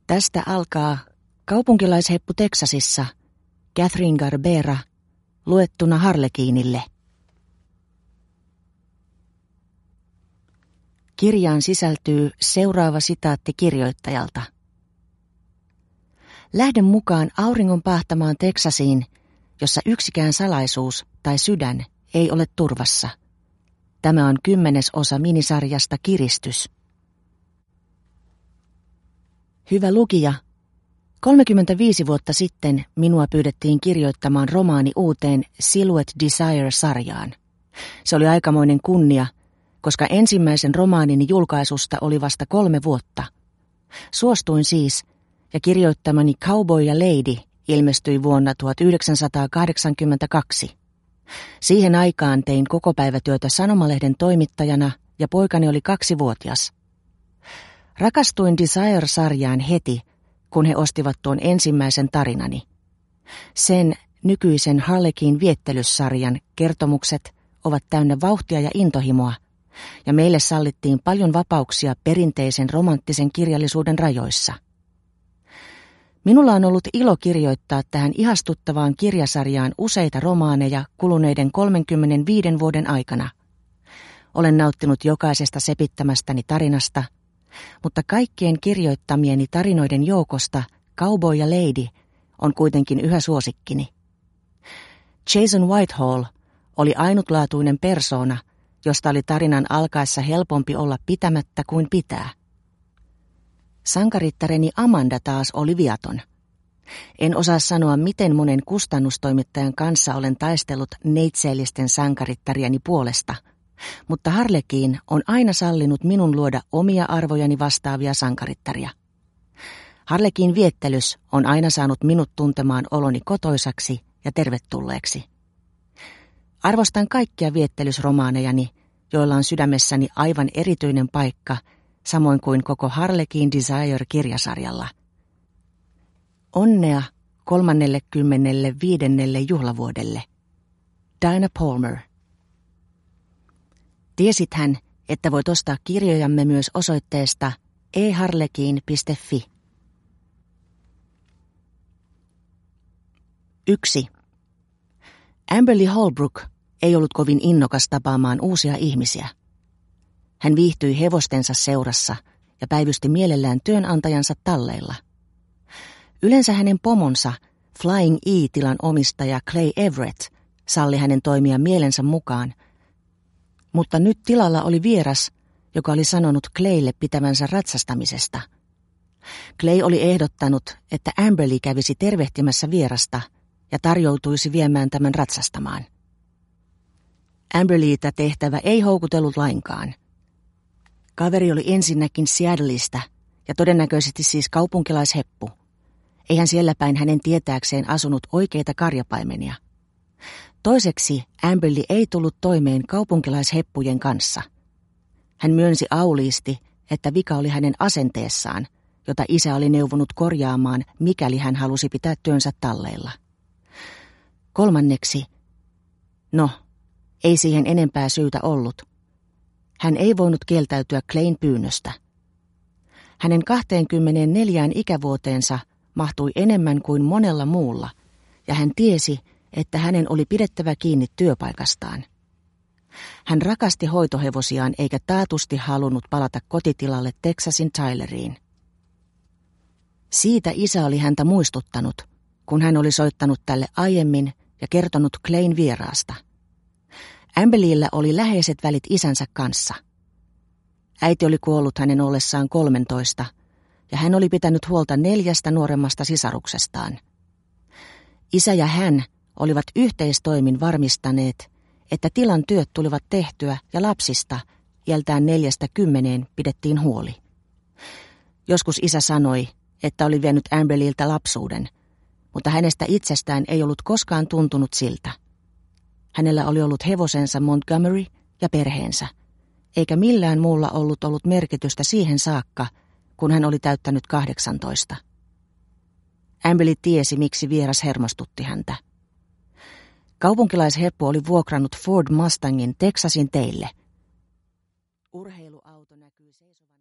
Tästä alkaa Kaupunkilaisheppu Teksasissa, Catherine Garbera, luettuna Harlekiinille. Kirjaan sisältyy seuraava sitaatti kirjoittajalta. Lähden mukaan auringon pahtamaan Teksasiin, jossa yksikään salaisuus tai sydän ei ole turvassa. Tämä on 10. osa minisarjasta Kiristys. Hyvä lukija, 35 vuotta sitten minua pyydettiin kirjoittamaan romaani uuteen Silhouette Desire-sarjaan. Se oli aikamoinen kunnia, koska ensimmäisen romaanini julkaisusta oli vasta 3 vuotta. Suostuin siis, ja kirjoittamani Cowboy ja Lady ilmestyi vuonna 1982. Siihen aikaan tein kokopäivätyötä sanomalehden toimittajana ja poikani oli 2-vuotias. Rakastuin Desire-sarjaan heti, kun he ostivat tuon ensimmäisen tarinani. Sen nykyisen Harlekin viettelyssarjan kertomukset ovat täynnä vauhtia ja intohimoa, ja meille sallittiin paljon vapauksia perinteisen romanttisen kirjallisuuden rajoissa. Minulla on ollut ilo kirjoittaa tähän ihastuttavaan kirjasarjaan useita romaaneja kuluneiden 35 vuoden aikana. Olen nauttinut jokaisesta sepittämästäni tarinasta, mutta kaikkien kirjoittamieni tarinoiden joukosta Cowboy ja Lady on kuitenkin yhä suosikkini. Jason Whitehall oli ainutlaatuinen persoona, josta oli tarinan alkaessa helpompi olla pitämättä kuin pitää. Sankarittareni Amanda taas oli viaton. En osaa sanoa, miten monen kustannustoimittajan kanssa olen taistellut neitseellisten sankarittarieni puolesta, mutta Harlekin on aina sallinut minun luoda omia arvojani vastaavia sankarittaria. Harlekin viettelys on aina saanut minut tuntemaan oloni kotoisaksi ja tervetulleeksi. Arvostan kaikkia viettelysromaanejani, joilla on sydämessäni aivan erityinen paikka, samoin kuin koko Harlekin Desire-kirjasarjalla. Onnea 35. juhlavuodelle. Dinah Palmer. Tiesithän, että voit ostaa kirjojamme myös osoitteesta eharlekin.fi. 1. Amberly Holbrook ei ollut kovin innokas tapaamaan uusia ihmisiä. Hän viihtyi hevostensa seurassa ja päivysti mielellään työnantajansa talleilla. Yleensä hänen pomonsa, Flying E-tilan omistaja Clay Everett, salli hänen toimia mielensä mukaan, mutta nyt tilalla oli vieras, joka oli sanonut Claylle pitävänsä ratsastamisesta. Clay oli ehdottanut, että Amberly kävisi tervehtimässä vierasta ja tarjoutuisi viemään tämän ratsastamaan. Amberlytä tehtävä ei houkutellut lainkaan. Kaveri oli ensinnäkin Seattleista ja todennäköisesti siis kaupunkilaisheppu. Eihän siellä päin hänen tietääkseen asunut oikeita karjapaimenia. Toiseksi Amberly ei tullut toimeen kaupunkilaisheppujen kanssa. Hän myönsi auliisti, että vika oli hänen asenteessaan, jota isä oli neuvonut korjaamaan, mikäli hän halusi pitää työnsä talleilla. Kolmanneksi, ei siihen enempää syytä ollut. Hän ei voinut kieltäytyä Clayn pyynnöstä. Hänen 24 ikävuoteensa mahtui enemmän kuin monella muulla, ja hän tiesi, että hänen oli pidettävä kiinni työpaikastaan. Hän rakasti hoitohevosiaan eikä taatusti halunnut palata kotitilalle Texasin Tyleriin. Siitä isä oli häntä muistuttanut, kun hän oli soittanut tälle aiemmin ja kertonut Clayn vieraasta. Amberlyllä oli läheiset välit isänsä kanssa. Äiti oli kuollut hänen ollessaan 13, ja hän oli pitänyt huolta 4 nuoremmasta sisaruksestaan. Isä ja hän olivat yhteistoimin varmistaneet, että tilan työt tulivat tehtyä ja lapsista iältään 4–10 pidettiin huoli. Joskus isä sanoi, että oli vienyt Amberlyltä lapsuuden, mutta hänestä itsestään ei ollut koskaan tuntunut siltä. Hänellä oli ollut hevosensa Montgomery ja perheensä, eikä millään muulla ollut merkitystä siihen saakka, kun hän oli täyttänyt 18. Amberly tiesi, miksi vieras hermostutti häntä. Kaupunkilaisheppu oli vuokrannut Ford Mustangin Texasin teille. Urheiluauto näkyy seisovan